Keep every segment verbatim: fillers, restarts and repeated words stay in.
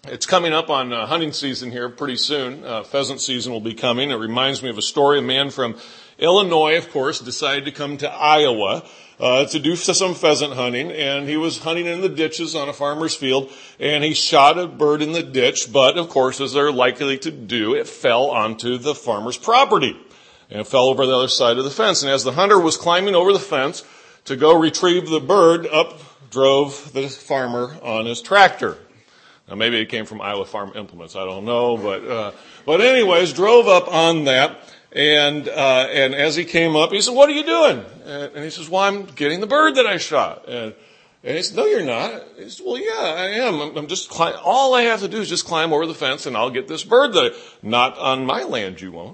It's coming up on uh, hunting season here pretty soon. Uh, pheasant season will be coming. It reminds me of a story. A man from Illinois, of course, decided to come to Iowa uh, to do some pheasant hunting. And he was hunting in the ditches on a farmer's field. And he shot a bird in the ditch. But, of course, as they're likely to do, it fell onto the farmer's property. And it fell over the other side of the fence. And as the hunter was climbing over the fence to go retrieve the bird, up drove the farmer on his tractor. Now, maybe it came from Iowa Farm Implements. I don't know, but uh, but anyways, drove up on that, and uh, and as he came up, he said, "What are you doing?" And, and he says, "Well, I'm getting the bird that I shot." And, and he said, "No, you're not." He said, "Well, yeah, I am. I'm, I'm just climb- all I have to do is just climb over the fence, and I'll get this bird that I, not on my land. You won't."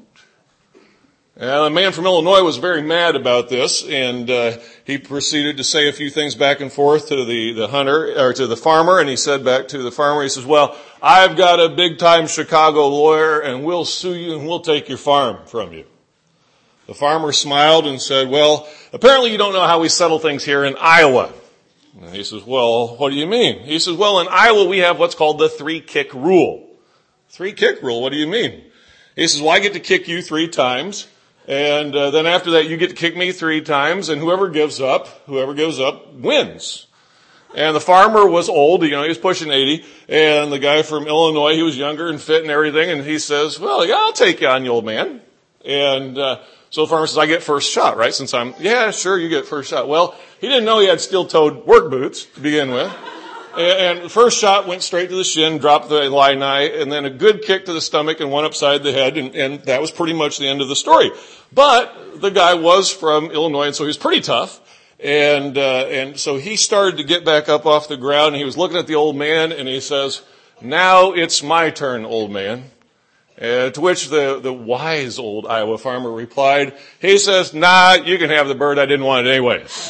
And a man from Illinois was very mad about this, and uh, he proceeded to say a few things back and forth to the, the hunter, or to the farmer, and he said back to the farmer, he says, "Well, I've got a big-time Chicago lawyer, and we'll sue you, and we'll take your farm from you." The farmer smiled and said, "Well, apparently you don't know how we settle things here in Iowa." And he says, "Well, what do you mean?" He says, "Well, in Iowa we have what's called the three-kick rule." Three-kick rule, what do you mean? He says, "Well, I get to kick you three times. And uh, then after that, you get to kick me three times, and whoever gives up, whoever gives up wins." And the farmer was old, you know, he was pushing eighty, and the guy from Illinois, he was younger and fit and everything, and he says, "Well, yeah, I'll take you on, you old man." And uh, so the farmer says, "I get first shot, right? Since I'm, yeah, sure, you get first shot." Well, he didn't know he had steel-toed work boots to begin with. And the first shot went straight to the shin, dropped the illini, and then a good kick to the stomach and one upside the head, and, and that was pretty much the end of the story. But the guy was from Illinois, and so he was pretty tough. And uh, and so he started to get back up off the ground, and he was looking at the old man, and he says, "Now it's my turn, old man." Uh, to which the, the wise old Iowa farmer replied, he says, "Nah, you can have the bird. I didn't want it anyways."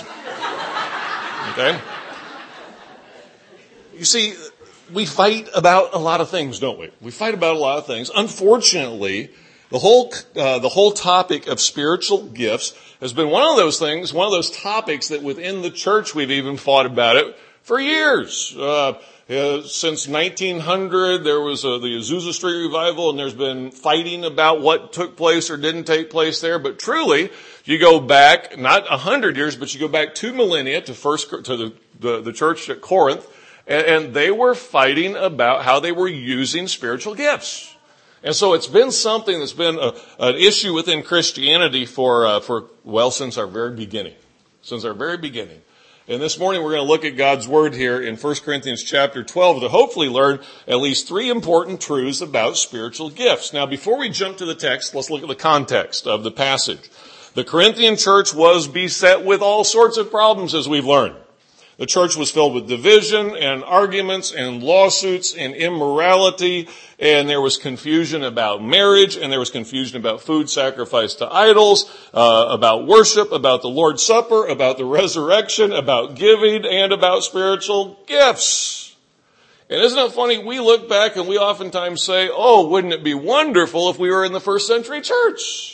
Okay? You see, we fight about a lot of things, don't we? We fight about a lot of things. Unfortunately, the whole uh, the whole topic of spiritual gifts has been one of those things, one of those topics that within the church we've even fought about it for years. Uh, uh, since nineteen hundred, there was uh, the Azusa Street revival, and there's been fighting about what took place or didn't take place there. But truly, you go back not a hundred years, but you go back two millennia to first to the the, the church at Corinth. And they were fighting about how they were using spiritual gifts. And so it's been something that's been a, an issue within Christianity for, uh, for, well, since our very beginning. Since our very beginning. And this morning we're going to look at God's Word here in First Corinthians chapter twelve to hopefully learn at least three important truths about spiritual gifts. Now, before we jump to the text, let's look at the context of the passage. The Corinthian church was beset with all sorts of problems, as we've learned. The church was filled with division and arguments and lawsuits and immorality, and there was confusion about marriage, and there was confusion about food sacrificed to idols, uh, about worship, about the Lord's Supper, about the resurrection, about giving, and about spiritual gifts. And isn't it funny? We look back and we oftentimes say, "Oh, wouldn't it be wonderful if we were in the first century church?"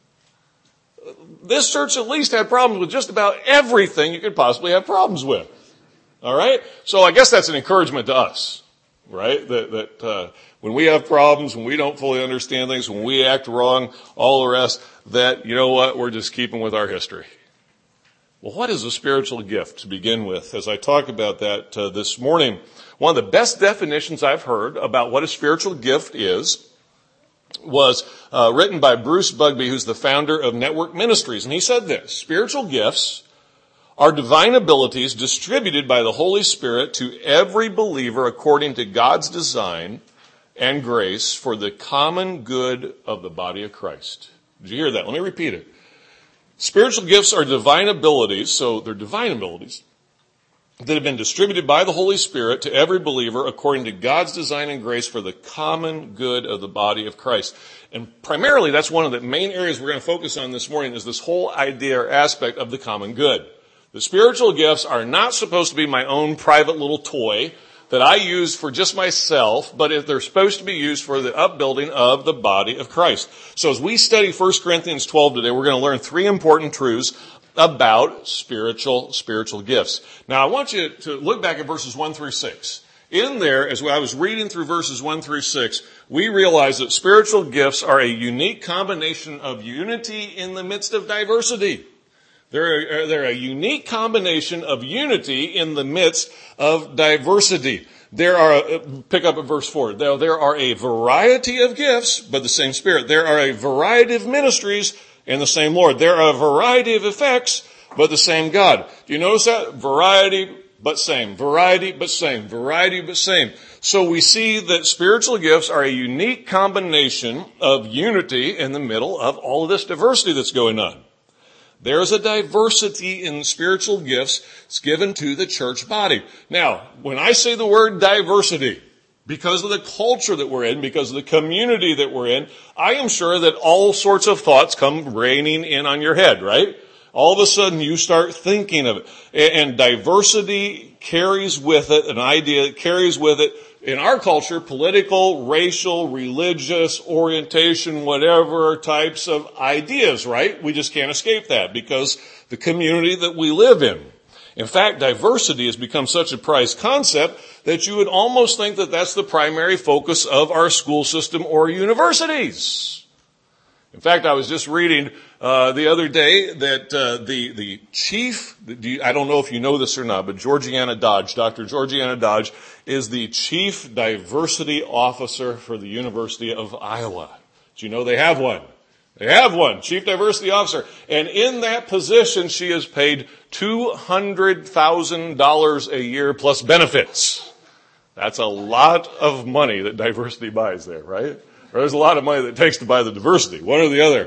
This church at least had problems with just about everything you could possibly have problems with. All right? So I guess that's an encouragement to us, right? That, that uh, when we have problems, when we don't fully understand things, when we act wrong, all the rest, that, you know what, we're just keeping with our history. Well, what is a spiritual gift to begin with? As I talk about that uh, this morning, one of the best definitions I've heard about what a spiritual gift is was uh, written by Bruce Bugbee, who's the founder of Network Ministries. And he said this: spiritual gifts are divine abilities distributed by the Holy Spirit to every believer according to God's design and grace for the common good of the body of Christ. Did you hear that? Let me repeat it. Spiritual gifts are divine abilities, so they're divine abilities, that have been distributed by the Holy Spirit to every believer according to God's design and grace for the common good of the body of Christ. And primarily, that's one of the main areas we're going to focus on this morning, is this whole idea or aspect of the common good. The spiritual gifts are not supposed to be my own private little toy that I use for just myself, but if they're supposed to be used for the upbuilding of the body of Christ. So as we study First Corinthians twelve today, we're going to learn three important truths about spiritual, spiritual gifts. Now, I want you to look back at verses one through six In there, as I was reading through verses one through six, we realize that spiritual gifts are a unique combination of unity in the midst of diversity. They're a, they're a unique combination of unity in the midst of diversity. There are, pick up at verse four, there, there are a variety of gifts, but the same Spirit. There are a variety of ministries and the same Lord. There are a variety of effects, but the same God. Do you notice that? Variety, but same. Variety, but same. Variety, but same. So we see that spiritual gifts are a unique combination of unity in the middle of all of this diversity that's going on. There's a diversity in spiritual gifts that's given to the church body. Now, when I say the word diversity, because of the culture that we're in, because of the community that we're in, I am sure that all sorts of thoughts come raining in on your head, right? All of a sudden you start thinking of it. And diversity carries with it an idea, carries with it, in our culture, political, racial, religious, orientation, whatever types of ideas, right? We just can't escape that because the community that we live in. In fact, diversity has become such a prized concept that you would almost think that that's the primary focus of our school system or universities. In fact, I was just reading uh the other day that uh the the chief, do you, I don't know if you know this or not, but Georgiana Dodge, Doctor Georgiana Dodge, is the chief diversity officer for the University of Iowa. Do you know they have one? They have one, chief diversity officer. And in that position, she is paid two hundred thousand dollars a year plus benefits. That's a lot of money that diversity buys there, right? Or there's a lot of money that it takes to buy the diversity, one or the other.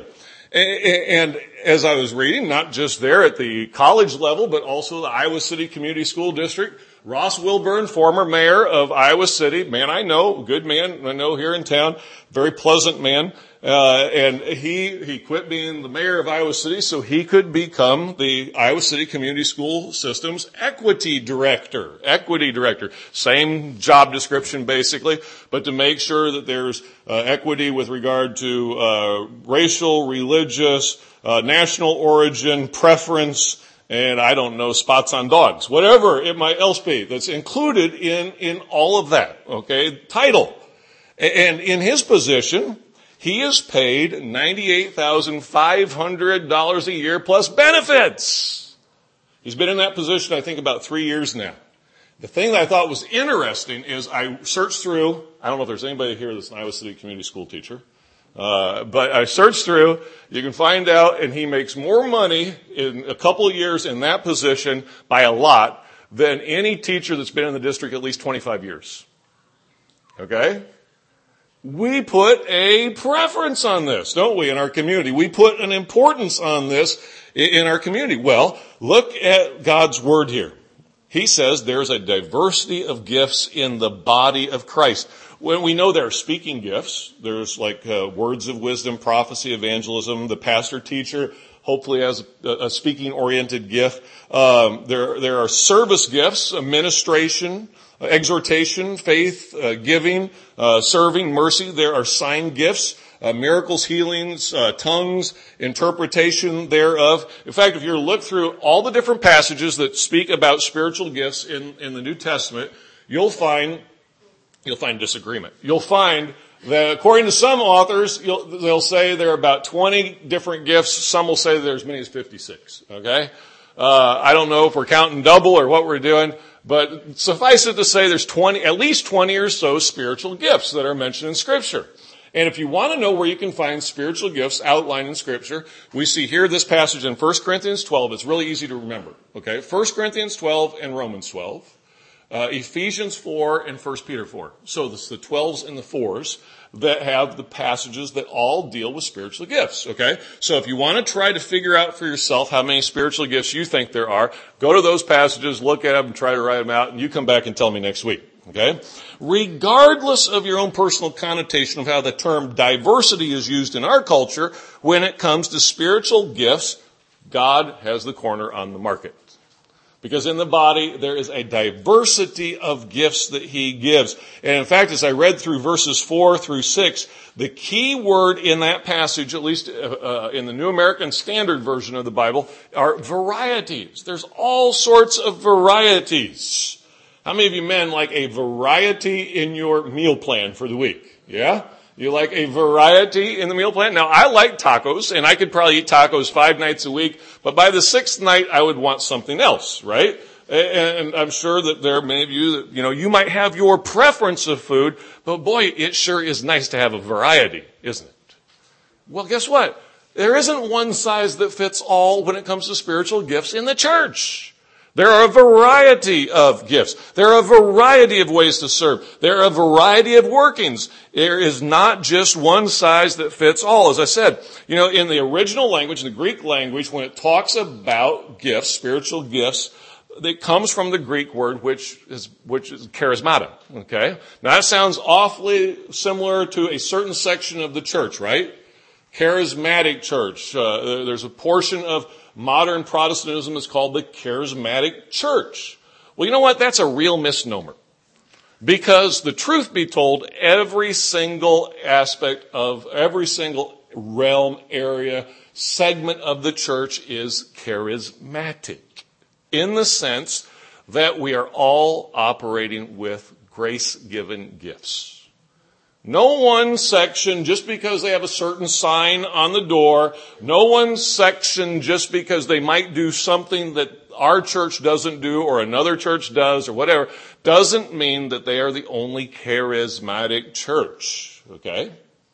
And as I was reading, not just there at the college level, but also the Iowa City Community School District, Ross Wilburn, former mayor of Iowa City, man I know, good man I know here in town, very pleasant man, uh, and he, he quit being the mayor of Iowa City so he could become the Iowa City Community School System's equity director, equity director. Same job description basically, but to make sure that there's uh, equity with regard to uh, racial, religious, uh, national origin, preference, and I don't know, spots on dogs, whatever it might else be, that's included in, in all of that, okay, title. And in his position, he is paid ninety-eight thousand five hundred dollars a year plus benefits. He's been in that position, I think, about three years now. The thing that I thought was interesting is I searched through, I don't know if there's anybody here that's an Iowa City Community School teacher, Uh, but I searched through, you can find out, and he makes more money in a couple of years in that position by a lot than any teacher that's been in the district at least twenty-five years. Okay? We put a preference on this, don't we, in our community? We put an importance on this in our community. Well, look at God's word here. He says there's a diversity of gifts in the body of Christ. When we know there are speaking gifts, there's like uh, words of wisdom, prophecy, evangelism. The pastor teacher hopefully has a, a speaking-oriented gift. Um, there, there are service gifts, administration, uh, exhortation, faith, uh, giving, uh, serving, mercy. There are sign gifts, uh, miracles, healings, uh, tongues, interpretation thereof. In fact, if you look through all the different passages that speak about spiritual gifts in, in the New Testament, you'll find You'll find disagreement. You'll find that according to some authors, you'll, they'll say there are about twenty different gifts. Some will say there's as many as fifty-six. Okay? Uh, I don't know if we're counting double or what we're doing, but suffice it to say there's twenty, at least twenty or so spiritual gifts that are mentioned in Scripture. And if you want to know where you can find spiritual gifts outlined in Scripture, we see here this passage in First Corinthians twelve. It's really easy to remember. Okay? First Corinthians twelve and Romans twelve. Uh, Ephesians four and First Peter four. So it's the twelves and the fours that have the passages that all deal with spiritual gifts, okay? So if you want to try to figure out for yourself how many spiritual gifts you think there are, go to those passages, look at them, and try to write them out, and you come back and tell me next week, okay? Regardless of your own personal connotation of how the term diversity is used in our culture, when it comes to spiritual gifts, God has the corner on the market. Because in the body, there is a diversity of gifts that he gives. And in fact, as I read through verses four through six, the key word in that passage, at least uh, in the New American Standard Version of the Bible, are varieties. There's all sorts of varieties. How many of you men like a variety in your meal plan for the week? Yeah? You like a variety in the meal plan? Now, I like tacos, and I could probably eat tacos five nights a week, but by the sixth night, I would want something else, right? And I'm sure that there are many of you that, you know, you might have your preference of food, but boy, it sure is nice to have a variety, isn't it? Well, guess what? There isn't one size that fits all when it comes to spiritual gifts in the church. There are a variety of gifts. There are a variety of ways to serve. There are a variety of workings. There is not just one size that fits all. As I said, you know, in the original language, in the Greek language, when it talks about gifts, spiritual gifts, it comes from the Greek word, which is, which is charismata. Okay? Now that sounds awfully similar to a certain section of the church, right? Charismatic church. Uh, there's a portion of modern Protestantism that's called the charismatic church. Well, you know what? That's a real misnomer. Because the truth be told, every single aspect of every single realm, area, segment of the church is charismatic. In the sense that we are all operating with grace-given gifts. No one section just because they have a certain sign on the door. No one section just because they might do something that our church doesn't do or another church does or whatever doesn't mean that they are the only charismatic church. Okay?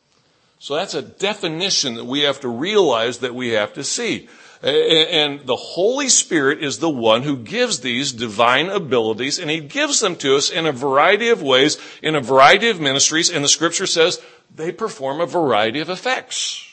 So that's a definition that we have to realize that we have to see. And the Holy Spirit is the one who gives these divine abilities, and He gives them to us in a variety of ways, in a variety of ministries, and the Scripture says they perform a variety of effects.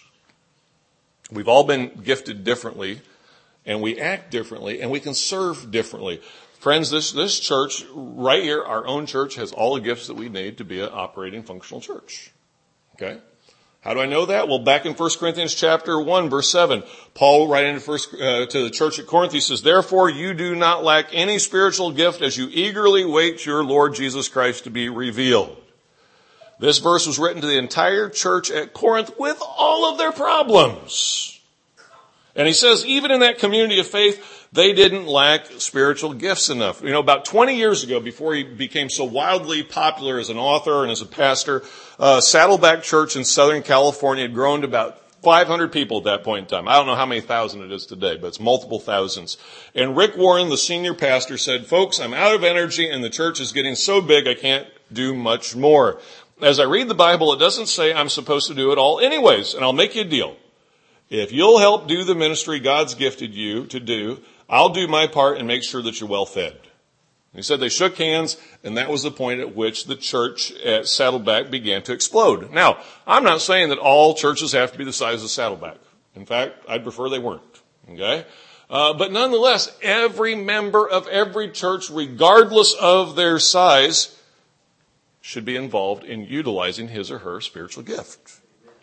We've all been gifted differently, and we act differently, and we can serve differently. Friends, this, this church, right here, our own church, has all the gifts that we need to be an operating, functional church. Okay? How do I know that? Well, back in First Corinthians chapter one, verse seven, Paul, writing to, first, uh, to the church at Corinth, he says, "Therefore you do not lack any spiritual gift as you eagerly wait your Lord Jesus Christ to be revealed." This verse was written to the entire church at Corinth with all of their problems. And he says, even in that community of faith, they didn't lack spiritual gifts enough. You know, about twenty years ago, before he became so wildly popular as an author and as a pastor, uh, Saddleback Church in Southern California had grown to about five hundred people at that point in time. I don't know how many thousand it is today, but it's multiple thousands. And Rick Warren, the senior pastor, said, "Folks, I'm out of energy and the church is getting so big I can't do much more. As I read the Bible, it doesn't say I'm supposed to do it all anyways, and I'll make you a deal. If you'll help do the ministry God's gifted you to do, I'll do my part and make sure that you're well fed." He said they shook hands, and that was the point at which the church at Saddleback began to explode. Now, I'm not saying that all churches have to be the size of Saddleback. In fact, I'd prefer they weren't. Okay? Uh, but nonetheless, every member of every church, regardless of their size, should be involved in utilizing his or her spiritual gift.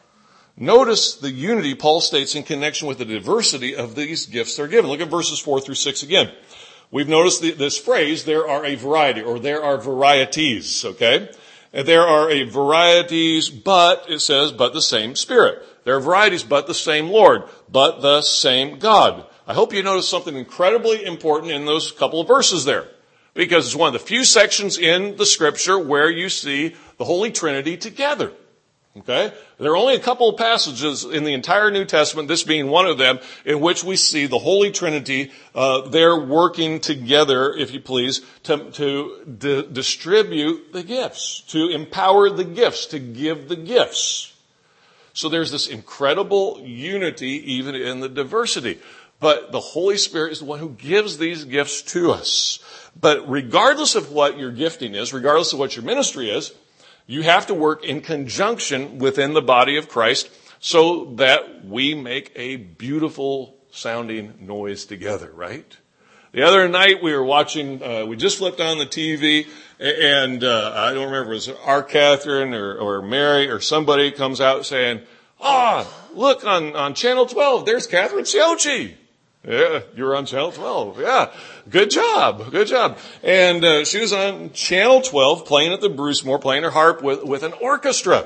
Notice the unity Paul states in connection with the diversity of these gifts that are given. Look at verses four through six again. We've noticed the, this phrase, there are a variety, or there are varieties, okay? And there are a varieties, but, it says, but the same Spirit. There are varieties, but the same Lord, but the same God. I hope you notice something incredibly important in those couple of verses there. Because it's one of the few sections in the Scripture where you see the Holy Trinity together. Okay? There are only a couple of passages in the entire New Testament, this being one of them, in which we see the Holy Trinity, uh, they're working together, if you please, to, to d- distribute the gifts, to empower the gifts, to give the gifts. So there's this incredible unity even in the diversity. But the Holy Spirit is the one who gives these gifts to us. But regardless of what your gifting is, regardless of what your ministry is, you have to work in conjunction within the body of Christ so that we make a beautiful sounding noise together, right? The other night we were watching, uh, we just flipped on the T V and, uh, I don't remember, it was our Catherine or, or Mary or somebody comes out saying, "Ah, oh, look on, on channel twelve, there's Catherine Siochi." Yeah, you're on channel twelve. Yeah. Good job. Good job. And, uh, she was on channel twelve playing at the Brucemore, playing her harp with, with an orchestra.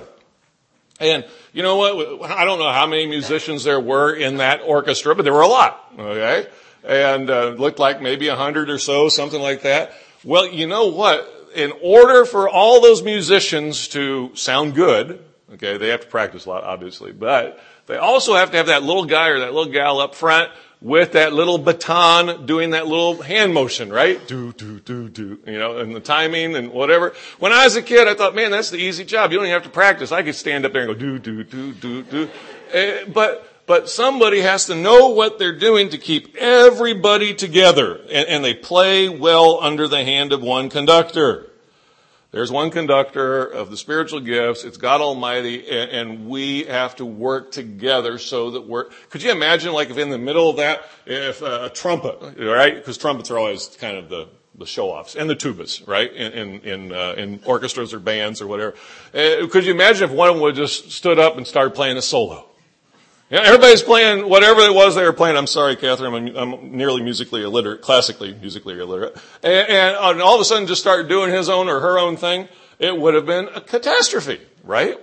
And you know what? I don't know how many musicians there were in that orchestra, but there were a lot. Okay. And, uh, looked like maybe a hundred or so, something like that. Well, you know what? In order for all those musicians to sound good, okay, they have to practice a lot, obviously, but they also have to have that little guy or that little gal up front with that little baton doing that little hand motion, right? Do, do, do, do, you know, and the timing and whatever. When I was a kid, I thought, man, that's the easy job. You don't even have to practice. I could stand up there and go do, do, do, do, do. Uh, but, but somebody has to know what they're doing to keep everybody together. And, and they play well under the hand of one conductor. There's one conductor of the spiritual gifts. It's God Almighty, and, and we have to work together so that we're. Could you imagine, like, if in the middle of that, if uh, a trumpet, right? Because trumpets are always kind of the the show-offs and the tubas, right? In in in, uh, in orchestras or bands or whatever. Uh, could you imagine if one of them would just stood up and started playing a solo? Yeah, everybody's playing whatever it was they were playing. I'm sorry, Catherine, I'm, I'm nearly musically illiterate, classically musically illiterate. And, and, and all of a sudden just started doing his own or her own thing. It would have been a catastrophe, right?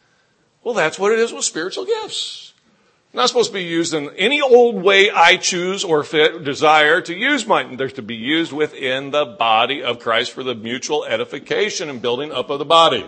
Well, that's what it is with spiritual gifts. Not supposed to be used in any old way I choose or fit, desire to use mine. They're to be used within the body of Christ for the mutual edification and building up of the body.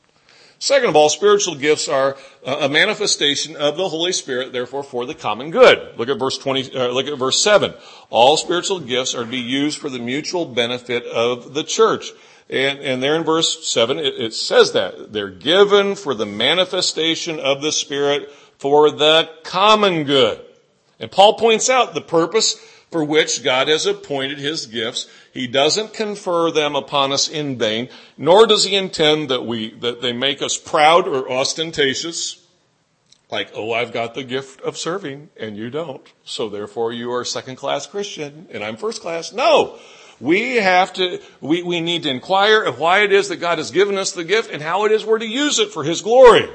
Second of all, spiritual gifts are a manifestation of the Holy Spirit, therefore for the common good. Look at verse twenty. Uh, look at verse seven. All spiritual gifts are to be used for the mutual benefit of the church. And, and there in verse seven, it, it says that they're given for the manifestation of the Spirit for the common good. And Paul points out the purpose for which God has appointed his gifts. He doesn't confer them upon us in vain, nor does he intend that we, that they make us proud or ostentatious. Like, oh, I've got the gift of serving and you don't. So therefore you are a second class Christian and I'm first class. No, we have to, we, we need to inquire of why it is that God has given us the gift and how it is we're to use it for his glory.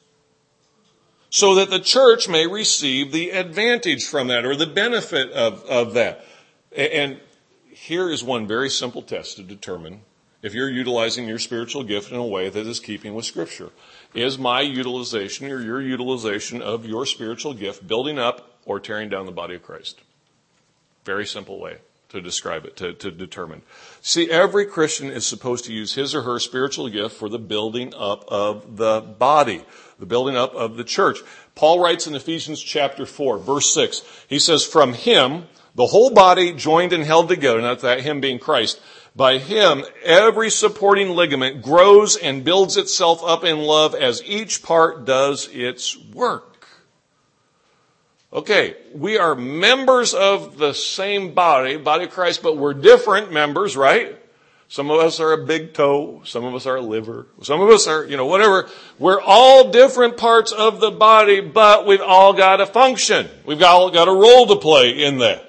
So that the church may receive the advantage from that or the benefit of, of that. And here is one very simple test to determine if you're utilizing your spiritual gift in a way that is keeping with Scripture. Is my utilization or your utilization of your spiritual gift building up or tearing down the body of Christ? Very simple way to describe it, to, to determine. See, every Christian is supposed to use his or her spiritual gift for the building up of the body, the building up of the church. Paul writes in Ephesians chapter four, verse six, he says, from him, the whole body joined and held together, not that him being Christ, by him, every supporting ligament grows and builds itself up in love as each part does its work. Okay, we are members of the same body, body of Christ, but we're different members, right? Some of us are a big toe. Some of us are a liver. Some of us are, you know, whatever. We're all different parts of the body, but we've all got a function. We've all got a role to play in that.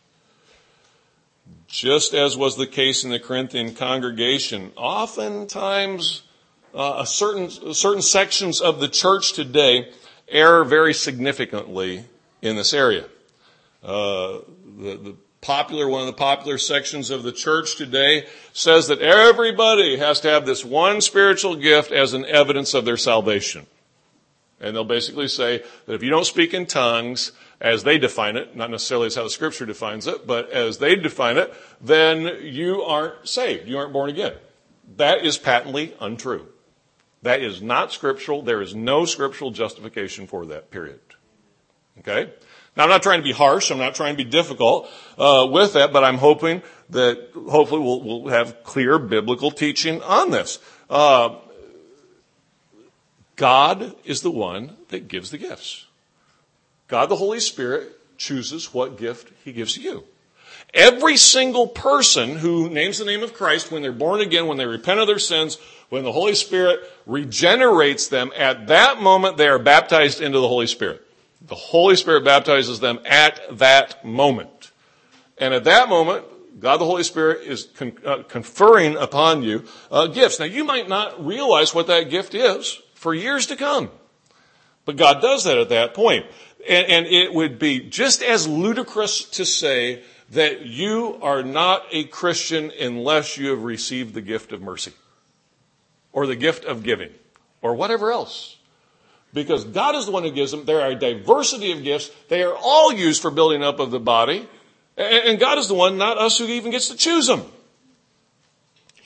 Just as was the case in the Corinthian congregation, oftentimes uh, a certain certain sections of the church today err very significantly in this area. Uh, the, the popular, one of the popular sections of the church today says that everybody has to have this one spiritual gift as an evidence of their salvation. And they'll basically say that if you don't speak in tongues, as they define it, not necessarily as how the Scripture defines it, but as they define it, then you aren't saved. You aren't born again. That is patently untrue. That is not scriptural. There is no scriptural justification for that, period. Okay? Now, I'm not trying to be harsh. I'm not trying to be difficult uh, with that, but I'm hoping that hopefully we'll, we'll have clear biblical teaching on this. Uh, God is the one that gives the gifts. God, the Holy Spirit, chooses what gift he gives you. Every single person who names the name of Christ, when they're born again, when they repent of their sins, when the Holy Spirit regenerates them, at that moment they are baptized into the Holy Spirit. The Holy Spirit baptizes them at that moment. And at that moment, God the Holy Spirit is con- uh, conferring upon you uh, gifts. Now, you might not realize what that gift is for years to come. But God does that at that point. And, and it would be just as ludicrous to say that you are not a Christian unless you have received the gift of mercy or the gift of giving or whatever else. Because God is the one who gives them. There are a diversity of gifts. They are all used for building up of the body. And God is the one, not us, who even gets to choose them.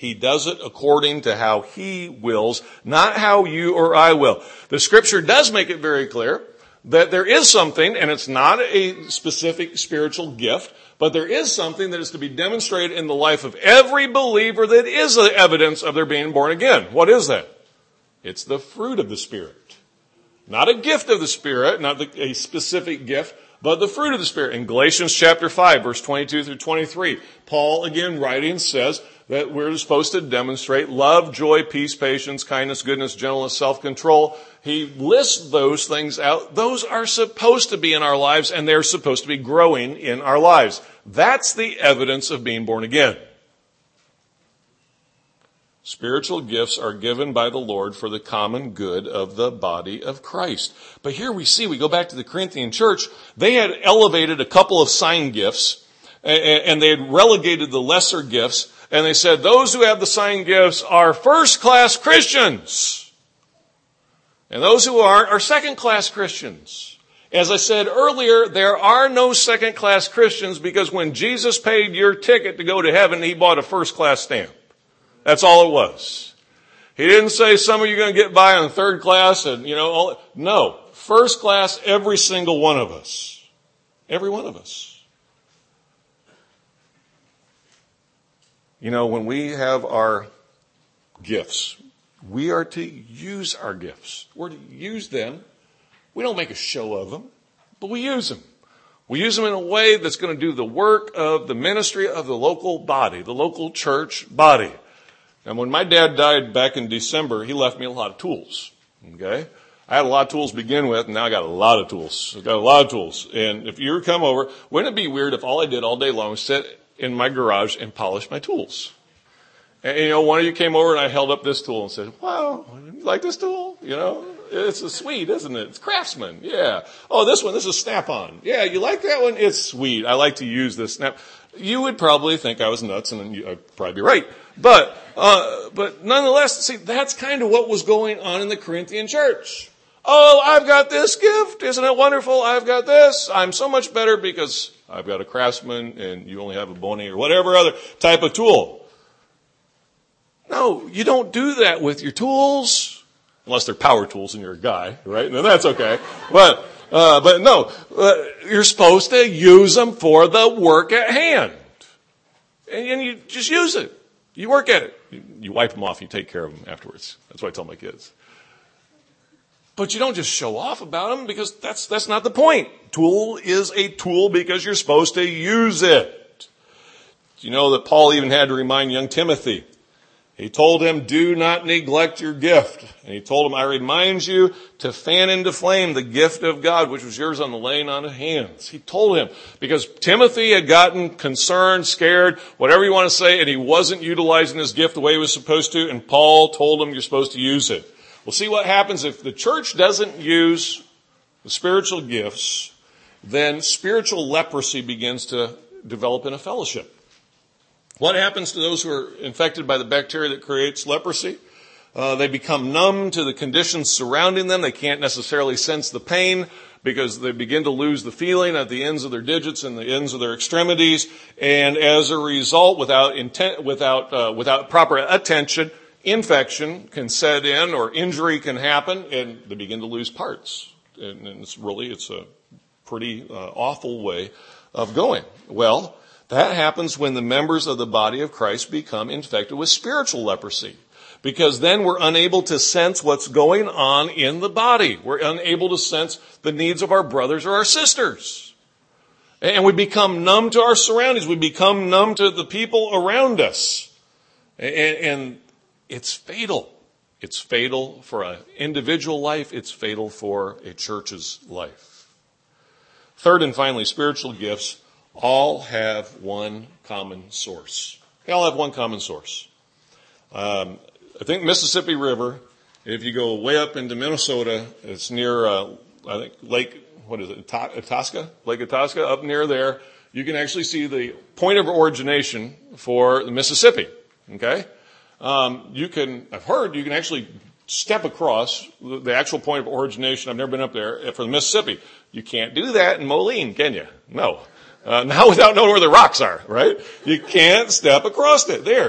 He does it according to how he wills, not how you or I will. The scripture does make it very clear that there is something, and it's not a specific spiritual gift, but there is something that is to be demonstrated in the life of every believer that is the evidence of their being born again. What is that? It's the fruit of the Spirit. Not a gift of the Spirit, not the, a specific gift, but the fruit of the Spirit. In Galatians chapter five, verse twenty-two through twenty-three, Paul, again writing, says that we're supposed to demonstrate love, joy, peace, patience, kindness, goodness, gentleness, self-control. He lists those things out. Those are supposed to be in our lives, and they're supposed to be growing in our lives. That's the evidence of being born again. Spiritual gifts are given by the Lord for the common good of the body of Christ. But here we see, we go back to the Corinthian church, they had elevated a couple of sign gifts, and they had relegated the lesser gifts, and they said, those who have the sign gifts are first-class Christians. And those who aren't are second-class Christians. As I said earlier, there are no second-class Christians because when Jesus paid your ticket to go to heaven, he bought a first-class stamp. That's all it was. He didn't say some of you are going to get by on third class and, you know, all, no. First class, every single one of us. Every one of us. You know, when we have our gifts, we are to use our gifts. We're to use them. We don't make a show of them, but we use them. We use them in a way that's going to do the work of the ministry of the local body, the local church body. And when my dad died back in December, he left me a lot of tools. Okay? I had a lot of tools to begin with, and now I got a lot of tools. I've got a lot of tools. And if you were to come over, wouldn't it be weird if all I did all day long was sit in my garage and polish my tools? And, you know, one of you came over and I held up this tool and said, wow, you like this tool? You know, it's a sweet, isn't it? It's Craftsman. Yeah. Oh, this one, this is Snap-on. Yeah, you like that one? It's sweet. I like to use this Snap. You would probably think I was nuts, and I'd probably be right. But, uh, but nonetheless, see, that's kind of what was going on in the Corinthian church. Oh, I've got this gift. Isn't it wonderful? I've got this. I'm so much better because I've got a Craftsman and you only have a Boni or whatever other type of tool. No, you don't do that with your tools. Unless they're power tools and you're a guy, right? And then that's okay. But, uh, but no, uh, you're supposed to use them for the work at hand. And, and you just use it. You work at it. You, you wipe them off. You take care of them afterwards. That's what I tell my kids. But you don't just show off about them because that's, that's not the point. Tool is a tool because you're supposed to use it. You know that Paul even had to remind young Timothy. He told him, do not neglect your gift. And he told him, I remind you to fan into flame the gift of God, which was yours on the laying on of hands. He told him because Timothy had gotten concerned, scared, whatever you want to say, and he wasn't utilizing his gift the way he was supposed to. And Paul told him you're supposed to use it. We'll see what happens if the church doesn't use the spiritual gifts, then spiritual leprosy begins to develop in a fellowship. What happens to those who are infected by the bacteria that creates leprosy? Uh, they become numb to the conditions surrounding them. They can't necessarily sense the pain because they begin to lose the feeling at the ends of their digits and the ends of their extremities. And as a result, without intent, without uh, without proper attention, infection can set in or injury can happen, and they begin to lose parts. And, and it's really it's a pretty uh, awful way of going. Well, that happens when the members of the body of Christ become infected with spiritual leprosy. Because then we're unable to sense what's going on in the body. We're unable to sense the needs of our brothers or our sisters. And we become numb to our surroundings. We become numb to the people around us. And, and it's fatal. It's fatal for an individual life. It's fatal for a church's life. Third and finally, spiritual gifts all have one common source. They all have one common source. Um, I think Mississippi River, if you go way up into Minnesota, it's near, uh, I think, Lake, what is it, Itasca? Lake Itasca, up near there, you can actually see the point of origination for the Mississippi. Okay? Um, you can, I've heard, you can actually step across the, the actual point of origination. I've never been up there for the Mississippi. You can't do that in Moline, can you? No. Uh, now without knowing where the rocks are, right? You can't step across it there.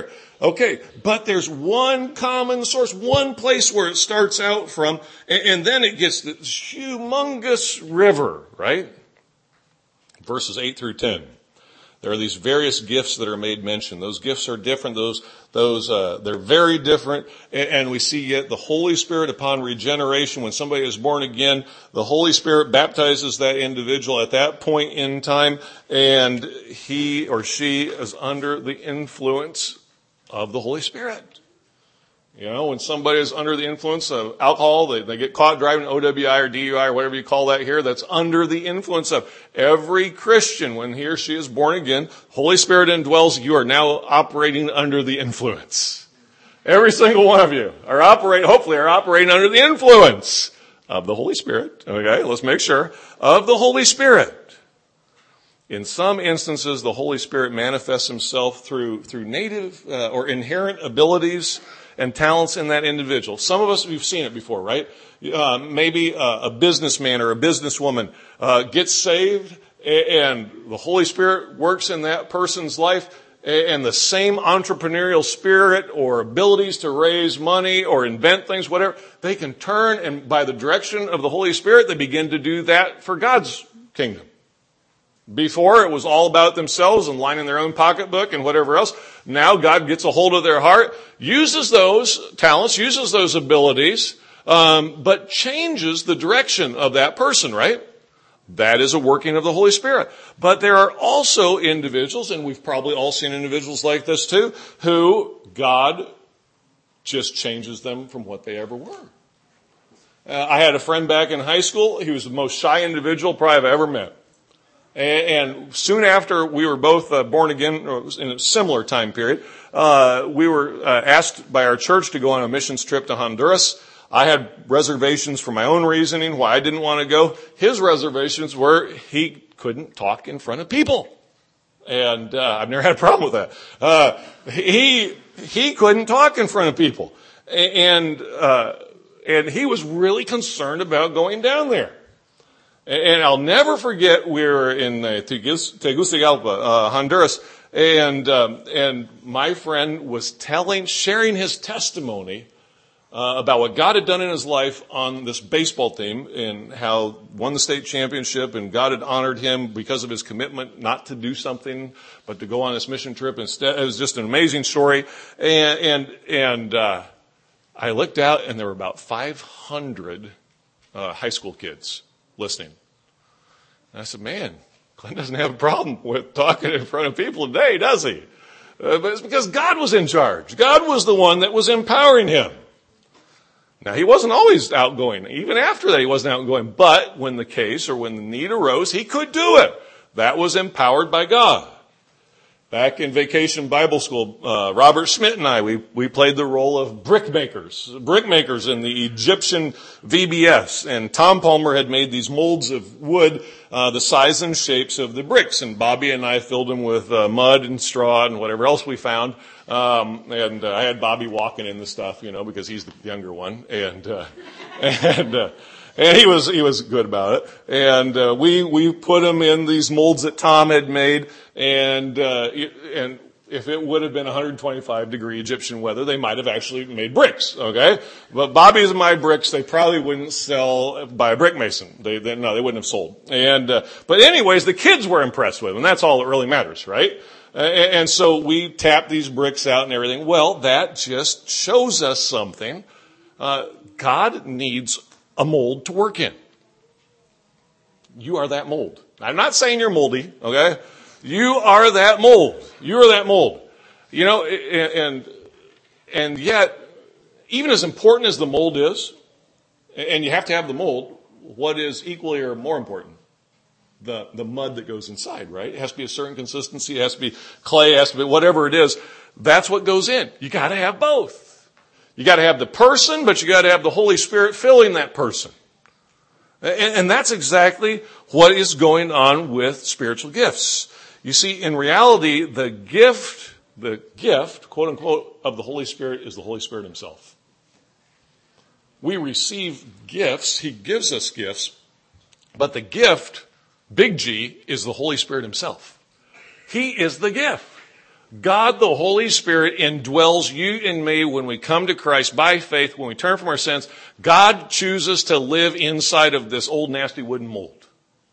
Okay, but there's one common source, one place where it starts out from, and, and then it gets this humongous river, right? Verses eight through ten. There are these various gifts that are made mention. Those gifts are different. Those, those, uh, they're very different. And, and we see yet the Holy Spirit upon regeneration, when somebody is born again, the Holy Spirit baptizes that individual at that point in time, and he or she is under the influence of the Holy Spirit. You know, when somebody is under the influence of alcohol, they, they get caught driving O W I or D U I or whatever you call that here, that's under the influence of. Every Christian, when he or she is born again, Holy Spirit indwells, you are now operating under the influence. Every single one of you are operating, hopefully are operating under the influence of the Holy Spirit. Okay, let's make sure. Of the Holy Spirit. In some instances, the Holy Spirit manifests himself through, through native uh, or inherent abilities and talents in that individual. Some of us, we've seen it before, right? Uh, maybe a, a businessman or a businesswoman uh, gets saved, and the Holy Spirit works in that person's life, and the same entrepreneurial spirit or abilities to raise money or invent things, whatever, they can turn, and by the direction of the Holy Spirit, they begin to do that for God's kingdom. Before, it was all about themselves and lining their own pocketbook and whatever else. Now God gets a hold of their heart, uses those talents, uses those abilities, um, but changes the direction of that person, right? That is a working of the Holy Spirit. But there are also individuals, and we've probably all seen individuals like this too, who God just changes them from what they ever were. Uh, I had a friend back in high school. He was the most shy individual probably I've ever met. And soon after we were both uh, born again, in a similar time period, uh, we were uh, asked by our church to go on a missions trip to Honduras. I had reservations for my own reasoning why I didn't want to go. His reservations were he couldn't talk in front of people. And uh, I've never had a problem with that. Uh, he he couldn't talk in front of people. And uh, and he was really concerned about going down there. And I'll never forget, we were in uh, Tegucigalpa, uh, Honduras, and um, and my friend was telling, sharing his testimony uh, about what God had done in his life on this baseball team, and how won the state championship, and God had honored him because of his commitment not to do something, but to go on this mission trip instead. It was just an amazing story, and and, and uh, I looked out, and there were about five hundred uh, high school kids listening. And I said, man, Glenn doesn't have a problem with talking in front of people today, does he? Uh, but it's because God was in charge. God was the one that was empowering him. Now, he wasn't always outgoing. Even after that, he wasn't outgoing. But when the case or when the need arose, he could do it. That was empowered by God. Back in Vacation Bible School, uh, Robert Schmidt and I, we, we played the role of brickmakers, brickmakers in the Egyptian V B S. And Tom Palmer had made these molds of wood, uh, the size and shapes of the bricks. And Bobby and I filled them with uh, mud and straw and whatever else we found. Um, and uh, I had Bobby walking in the stuff, you know, because he's the younger one. And, uh, and, uh, And he was, he was good about it. And, uh, we, we put him in these molds that Tom had made. And, uh, and if it would have been one hundred twenty-five degree Egyptian weather, they might have actually made bricks, okay? But Bobby's and my bricks, they probably wouldn't sell by a brick mason. They, they no, they wouldn't have sold. And, uh, but anyways, the kids were impressed with them. That's all that really matters, right? Uh, and so we tapped these bricks out and everything. Well, that just shows us something. Uh, God needs a mold to work in. You are that mold. I'm not saying you're moldy, okay? You are that mold. You are that mold. You know, and, and yet, even as important as the mold is, and you have to have the mold, what is equally or more important? The, the mud that goes inside, right? It has to be a certain consistency. It has to be clay. It has to be whatever it is. That's what goes in. You got to have both. You got to have the person, but you got to have the Holy Spirit filling that person. And, and that's exactly what is going on with spiritual gifts. You see, in reality, the gift, the gift, quote unquote, of the Holy Spirit is the Holy Spirit himself. We receive gifts. He gives us gifts. But the gift, big G, is the Holy Spirit himself. He is the gift. God, the Holy Spirit, indwells you and me when we come to Christ by faith, when we turn from our sins. God chooses to live inside of this old nasty wooden mold.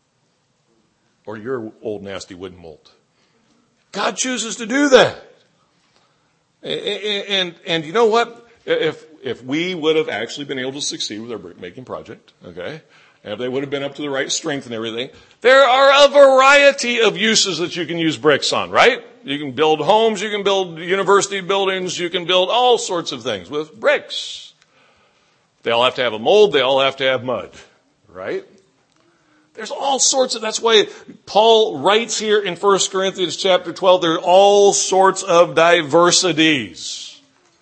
Or your old nasty wooden mold. God chooses to do that. And, and, and you know what? If, if we would have actually been able to succeed with our brick making project, okay, and if they would have been up to the right strength and everything, there are a variety of uses that you can use bricks on, right? You can build homes, you can build university buildings, you can build all sorts of things with bricks. They all have to have a mold, they all have to have mud, right? There's all sorts of, that's why Paul writes here in First Corinthians chapter twelve, there are all sorts of diversities.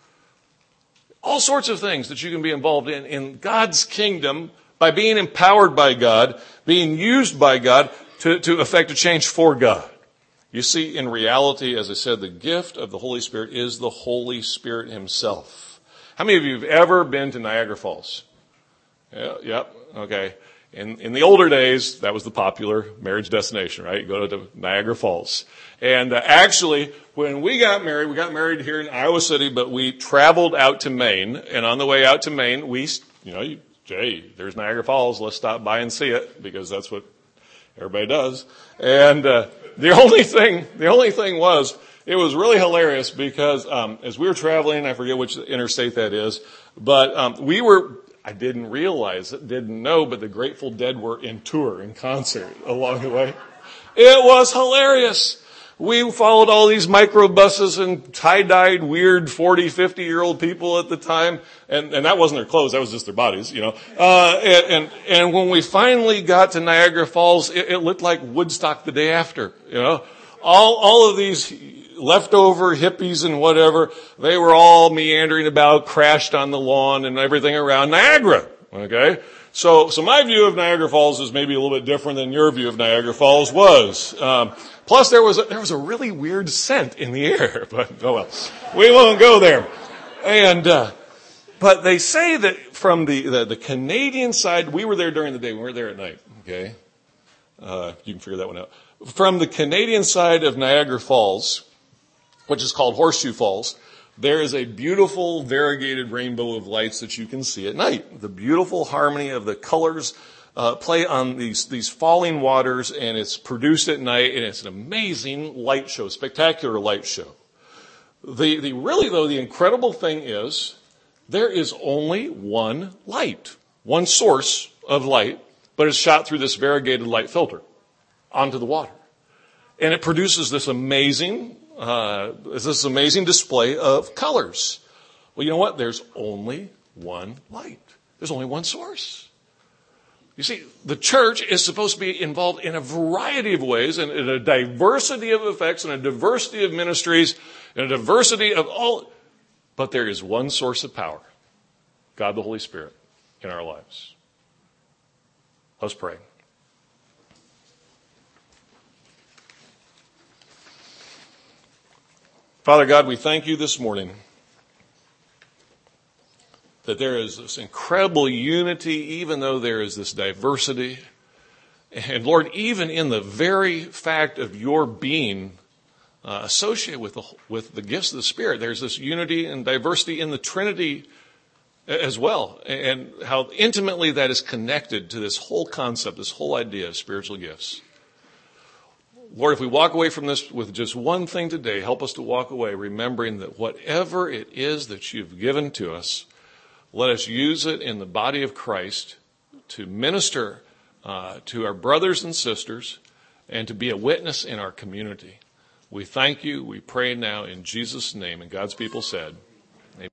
All sorts of things that you can be involved in in God's kingdom by being empowered by God, being used by God to, to effect a change for God. You see, in reality, as I said, the gift of the Holy Spirit is the Holy Spirit himself. How many of you have ever been to Niagara Falls? Yeah, yep, okay. In, in the older days, that was the popular marriage destination, right? You go to Niagara Falls. And uh, actually, when we got married, we got married here in Iowa City, but we traveled out to Maine. And on the way out to Maine, we, you know, you, Jay, there's Niagara Falls. Let's stop by and see it, because that's what everybody does. And uh, the only thing, the only thing was, it was really hilarious because um, as we were traveling, I forget which interstate that is, but um, we were. I didn't realize it, didn't know, but the Grateful Dead were in tour, in concert along the way. It was hilarious. We followed all these microbuses and tie-dyed, weird forty, fifty-year-old people at the time. And, and that wasn't their clothes, that was just their bodies, you know. Uh, and, and, and when we finally got to Niagara Falls, it, it looked like Woodstock the day after, you know. All, all of these leftover hippies and whatever, they were all meandering about, crashed on the lawn and everything around Niagara. Okay? So, so my view of Niagara Falls is maybe a little bit different than your view of Niagara Falls was. Um, plus there was a, there was a really weird scent in the air, but oh well. We won't go there. And, uh, but they say that from the, the, the Canadian side, we were there during the day, we weren't there at night. Okay? Uh, you can figure that one out. From the Canadian side of Niagara Falls, which is called Horseshoe Falls, there is a beautiful variegated rainbow of lights that you can see at night. The beautiful harmony of the colors uh, play on these these falling waters, and it's produced at night, and it's an amazing light show, spectacular light show. The the really though the incredible thing is there is only one light, one source of light, but it's shot through this variegated light filter onto the water, and it produces this amazing. Uh, this amazing display of colors. Well, you know what? There's only one light. There's only one source. You see, the church is supposed to be involved in a variety of ways and in a diversity of effects and a diversity of ministries and a diversity of all. But there is one source of power, God the Holy Spirit, in our lives. Let's pray. Father God, we thank you this morning that there is this incredible unity, even though there is this diversity. And Lord, even in the very fact of your being uh, associated with the, with the gifts of the Spirit, there's this unity and diversity in the Trinity as well, and how intimately that is connected to this whole concept, this whole idea of spiritual gifts. Lord, if we walk away from this with just one thing today, help us to walk away remembering that whatever it is that you've given to us, let us use it in the body of Christ to minister uh, to our brothers and sisters and to be a witness in our community. We thank you. We pray now in Jesus' name. And God's people said,